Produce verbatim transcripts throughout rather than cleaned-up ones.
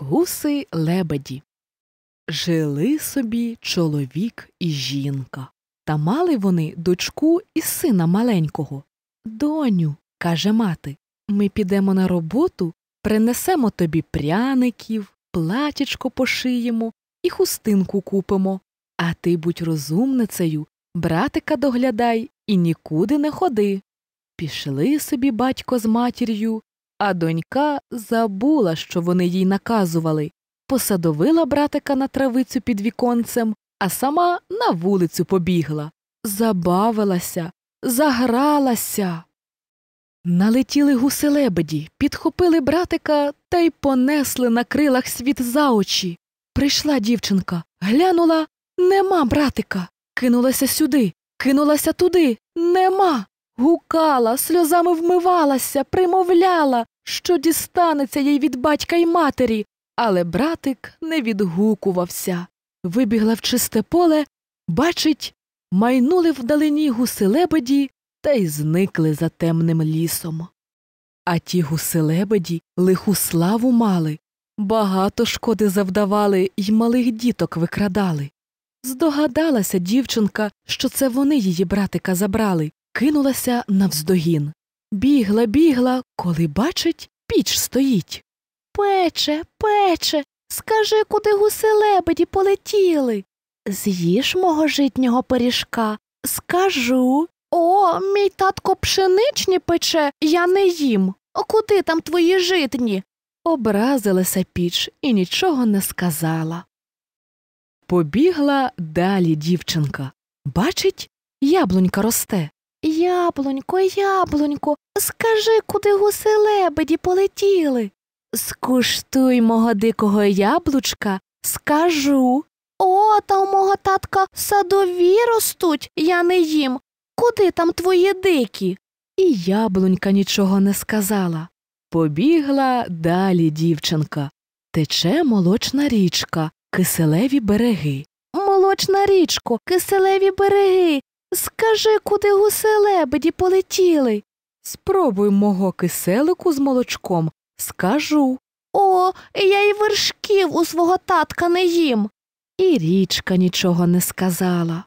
Гуси-лебеді. Жили собі чоловік і жінка. Та мали вони дочку і сина маленького. «Доню, – каже мати, – ми підемо на роботу, принесемо тобі пряників, платячко пошиємо і хустинку купимо. А ти будь розумницею, братика доглядай і нікуди не ходи». Пішли собі батько з матір'ю, а донька забула, що вони їй наказували. Посадовила братика на травицю під віконцем, а сама на вулицю побігла. Забавилася, загралася. Налетіли гуси-лебеді, підхопили братика та й понесли на крилах світ за очі. Прийшла дівчинка, глянула – нема братика. Кинулася сюди, кинулася туди – нема. Гукала, сльозами вмивалася, примовляла, що дістанеться їй від батька й матері. Але братик не відгукувався. Вибігла в чисте поле, бачить, майнули вдалині гуси-лебеді та й зникли за темним лісом. А ті гуси-лебеді лиху славу мали, багато шкоди завдавали й малих діток викрадали. Здогадалася дівчинка, що це вони її братика забрали, кинулася навздогін. Бігла, бігла, коли бачить, піч стоїть. «Пече, пече, скажи, куди гуси-лебеді полетіли?» «З'їж мого житнього пиріжка, скажу». «О, мій татко пшеничні пече, я не їм. О, куди там твої житні?» Образилася піч і нічого не сказала. Побігла далі дівчинка. Бачить, яблунька росте. «Яблунько, яблунько, скажи, куди гуси-лебеді полетіли?» «Скуштуй мого дикого яблучка, скажу». «О, та у мого татка садові ростуть, я не їм. Куди там твої дикі?» І яблунька нічого не сказала. Побігла далі дівчинка. Тече молочна річка, киселеві береги. «Молочна річко, киселеві береги, скажи, куди гуси-лебеді полетіли?» «Спробуй мого киселику з молочком, скажу». «О, я й вершків у свого татка не їм». І річка нічого не сказала.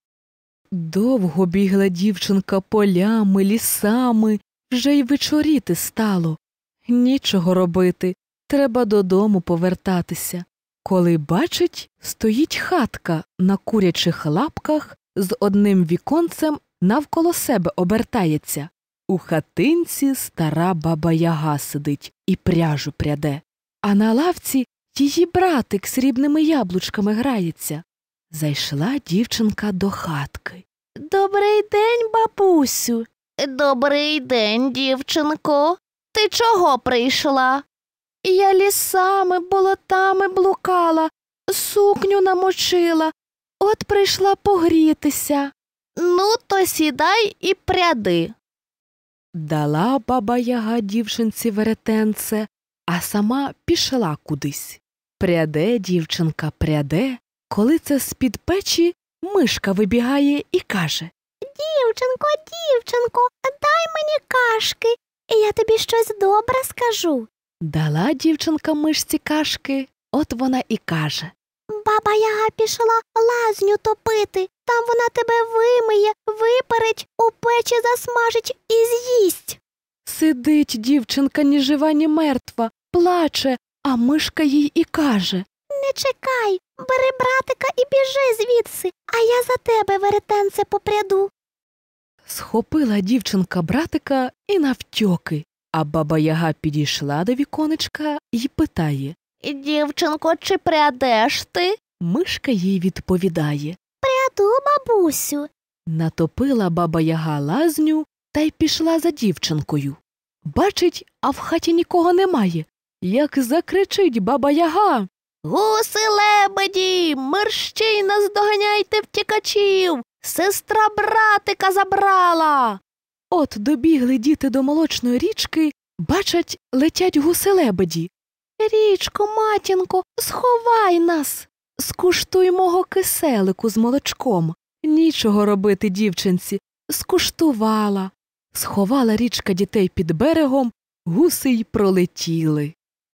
Довго бігла дівчинка полями, лісами, вже й вечоріти стало. Нічого робити, треба додому повертатися. Коли бачить, стоїть хатка на курячих лапках, з одним віконцем навколо себе обертається. У хатинці стара баба-яга сидить і пряжу пряде, а на лавці її братик срібними яблучками грається. Зайшла дівчинка до хатки. «Добрий день, бабусю!» «Добрий день, дівчинко! Ти чого прийшла?» «Я лісами, болотами блукала, сукню намочила, от прийшла погрітися». «Ну, то сідай і пряди». Дала баба-яга дівчинці веретенце, а сама пішла кудись. Пряде дівчинка, пряде, коли це з-під печі мишка вибігає і каже: «Дівчинко, дівчинко, дай мені кашки, і я тобі щось добре скажу». Дала дівчинка мишці кашки, от вона і каже: «Баба-яга пішла лазню топити, там вона тебе вимиє, випарить, у печі засмажить і з'їсть». Сидить дівчинка ні жива, ні мертва, плаче, а мишка їй і каже: «Не чекай, бери братика і біжи звідси, а я за тебе веретенце попряду». Схопила дівчинка братика і навтьоки, а баба-яга підійшла до віконечка і питає: «Дівчинко, чи прядеш ти?» Мишка їй відповідає: «Пряду, бабусю». Натопила баба-яга лазню та й пішла за дівчинкою. Бачить, а в хаті нікого немає. Як закричить баба-яга: «Гуси-лебеді, мерщій наздоганяйте втікачів! Сестра братика забрала!» От добігли діти до молочної річки, бачать, летять гуси-лебеді. «Річко, матінко, сховай нас! Скуштуй мого киселику з молочком». Нічого робити дівчинці, скуштувала. Сховала річка дітей під берегом, гуси й пролетіли.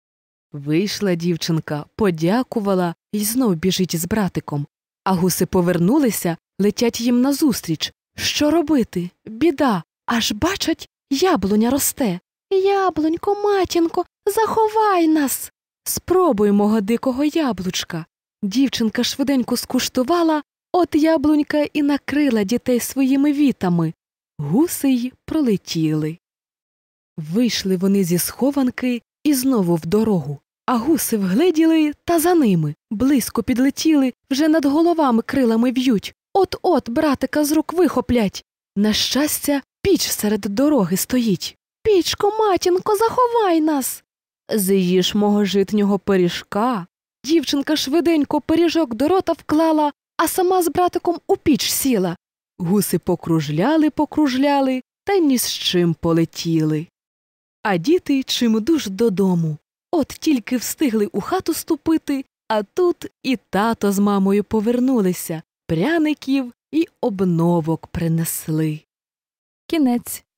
Вийшла дівчинка, подякувала й знов біжить з братиком. А гуси повернулися, летять їм назустріч. Що робити? Біда! Аж бачать, яблуня росте. Яблунько, матінко, заховай нас! Спробуй мого дикого яблучка. Дівчинка швиденько скуштувала, от яблунька і накрила дітей своїми вітами. Гуси й пролетіли. Вийшли вони зі схованки і знову в дорогу. А гуси вгледіли та за ними. Близько підлетіли, вже над головами крилами в'ють. От-от братика з рук вихоплять. На щастя, піч серед дороги стоїть. Пічко, матінко, заховай нас! З'їж мого житнього пиріжка. Дівчинка швиденько пиріжок до рота вклала, а сама з братиком у піч сіла. Гуси покружляли, покружляли, та ні з чим полетіли. А діти чимдуж додому. От тільки встигли у хату ступити, а тут і тато з мамою повернулися, пряників і обновок принесли. Кінець.